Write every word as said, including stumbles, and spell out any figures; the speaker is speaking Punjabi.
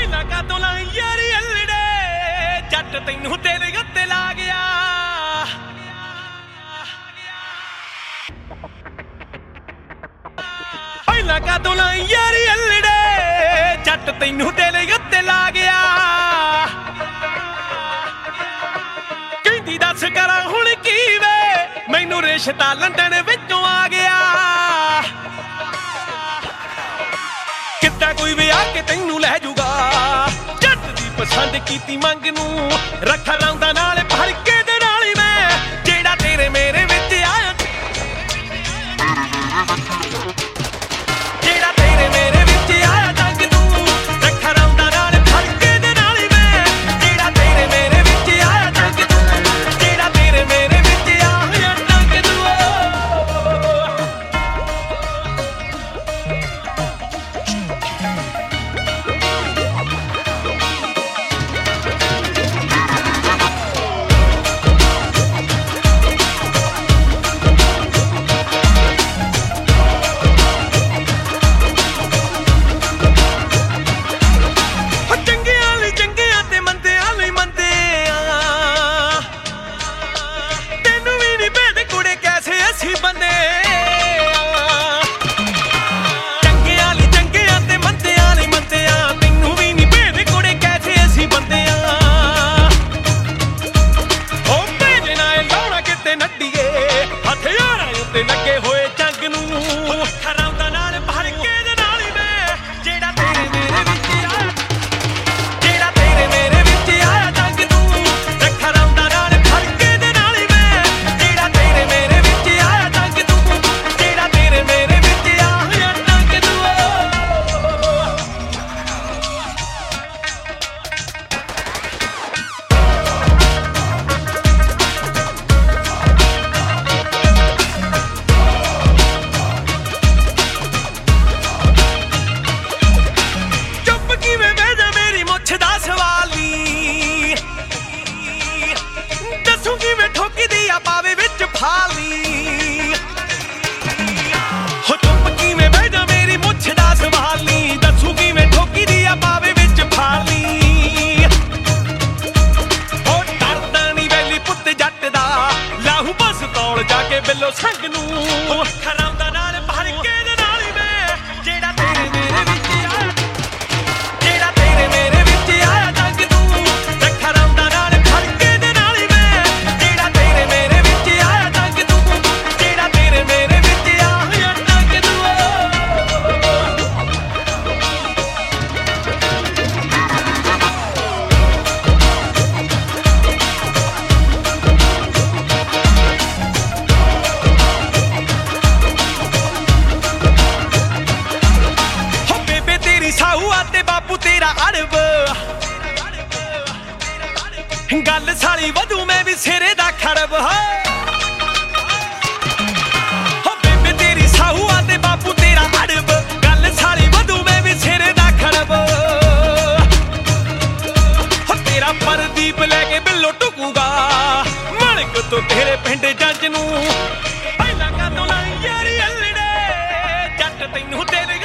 ਪਹਿਲਾਂ ਕਾਤੋਂ ਲਾਂ ਯਾਰੀ ਅਲੜੇ ਜੱਟ ਤੈਨੂੰ ਤੇਰੇ ਉੱਤੇ ਲਾ ਗਿਆ। ਪਹਿਲਾਂ ਕਾਤੋਂ ਲਾਂ ਯਾਰੀ ਅਲੜੇ ਜੱਟ ਤੈਨੂੰ ਤੇਰੇ ਉੱਤੇ ਲਾ ਗਿਆ। ਕਹਿੰਦੀ ਦੱਸ ਕਰਾਂ ਹੁਣ ਕੀ ਵੇ ਮੈਨੂੰ ਰਿਸ਼ਤਾ ਲੰਡਨ ਵਿੱਚੋਂ ਆ ਗਿਆ। ਕਿੱਦਾਂ ਕੋਈ ਵਿਆਹ ਕੇ ਤੈਨੂੰ ਲੈ ਜੂਗਾ ਜੱਟ ਦੀ ਪਸੰਦ ਕੀਤੀ ਮੰਗ ਨੂੰ ਰੱਖਾ ਲਾਉਂਦਾ ਨਾਲ ਭਰ ਕੇ ਦੇ ਨਾਲ ਹੀ ਮੈਂ ਜਿਹੜਾ ਤੇਰੇ ਮੇਰੇ ਵਿੱਚ ਆਇਆ। ਜਿਹੜਾ ਤੇਰੇ ਮੇਰੇ ਵਿੱਚ ਆਇਆ ਜੰਗ ਨੂੰ ਰੱਖਾ ਲਾਉਂਦਾ ਨਾਲ ਭਰ ਕੇ ਦੇ ਨਾਲ ਹੀ ਮੈਂ ਜਿਹੜਾ ਤੇਰੇ ਮੇਰੇ ਵਿੱਚ ਆਇਆ ਜੰਗ ਨੂੰ ਜਿਹੜਾ ਤੇਰੇ ਮੇਰੇ ਵਿੱਚ ਆਇਆ ਜੰਗ ਨੂੰ। ਲੱਗੇ ਹੋਏ ਜੰਗ ਨੂੰ ਹਰਾਉਂਦਾ ਨਾਲ ਭਰ ਕੇ ਦੇ ਨਾਲ ਹੀ ਮੈਂ ਜਿਹੜਾ ਤੇਰੇ ਮੇਰੇ ਵਿੱਚ ਆਇਆ। ਜਿਹੜਾ ਤੇਰੇ ਮੇਰੇ ਵਿੱਚ ਆਇਆ ਜੰਗ ਨੂੰ ਰੱਖਾ ਲਾਉਂਦਾ ਨਾਲ ਭਰ ਕੇ ਦੇ ਨਾਲ ਹੀ ਮੈਂ ਜਿਹੜਾ ਤੇਰੇ ਮੇਰੇ ਵਿੱਚ ਆਇਆ ਜੰਗ ਨੂੰ ਜਿਹੜਾ ਤੇਰੇ ਮੇਰੇ ਵਿੱਚ ਆਇਆ ਜੰਗ ਨੂੰ। ਦੱਸੂਗੀ ਮੈਂ ਠੋਕਦੀ ਆ ਪਾਵੇ ਵਿੱਚ ਫਾਲੀ ਹੋ ਚੁੱਪ ਕਿਵੇਂ ਬਹਿ ਜਾ ਮੇਰੀ ਮੁੱਛ ਦਾ ਸਵਾਲ ਨੀ। ਦੱਸੂਗੀ ਮੈਂ ਠੋਕਦੀ ਆ ਪਾਵੇ ਵਿੱਚ ਫਾਲੀ ਹੋ ਡਰਦਾ ਨੀ ਵੈਲੀ ਪੁੱਤ ਜੱਟ ਦਾ ਲਾਹੂ ਬਸ ਤੌਲ ਜਾ ਕੇ ਬਿੱਲੋ ਸੰਗ ਨੂੰ ਖਰਾਉਂਦਾ ਨਾਲ ਭਰ ਕੇ ਦੇ ਨਾਲ ਹੀ ਮੈਂ ਜਿਹੜਾ ਤੇਰੇ ਮੇਰੇ ਵਿੱਚ ਆਇਆ। ਜਿਹੜਾ ਤੇਰੇ ਮੇਰੇ ਵਿੱਚ ਆਇਆ ਜੰਗ ਨੂੰ ਰੱਖਾ ਲਾਉਂਦਾ ਨਾਲ ਭਰ ਕੇ ਦੇ ਨਾਲ ਹੀ ਮੈਂ ਜਿਹੜਾ ਤੇਰੇ ਮੇਰੇ ਵਿੱਚ ਆਇਆ ਜੰਗ ਨੂੰ ਜਿਹੜਾ ਤੇਰੇ ਮੇਰੇ ਵਿੱਚ ਆਇਆ ਜੰਗ ਨੂੰ। ਹੋ ਬੇਬੇ ਤੇਰੀ ਸਾਊ ਆ ਤੇ ਬਾਪੂ ਤੇਰਾ ਅੜਬ ਗੱਲ ਸਾਲੀ ਵਧੂ ਮੈਂ ਵੀ ਸਿਰੇ ਦਾ ਖੜਬ। ਹੋ ਬੇਬੇ ਤੇਰੀ ਸਾਊ ਆ ਤੇ ਬਾਪੂ ਤੇਰਾ ਅੜਬ ਗੱਲ ਸਾਲੀ ਵਧੂ ਮੈਂ ਵੀ ਸਿਰੇ ਦਾ ਖੜਬ। ਹੋ ਤੇਰਾ ਪਰਦੀਪ ਲੈ ਕੇ ਬਿੱਲੋ ਟੁਕੂਗਾ ਮਣਕ ਤੋਂ ਤੇਰੇ ਪਿੰਡ ਜੱਜ ਨੂੰ। ਪਹਿਲਾਂ ਕਾਤੋਂ ਲਾਂ ਯਾਰੀ ਅਲੜੇ ਜੱਟ ਤੈਨੂੰ ਤੇਰੇ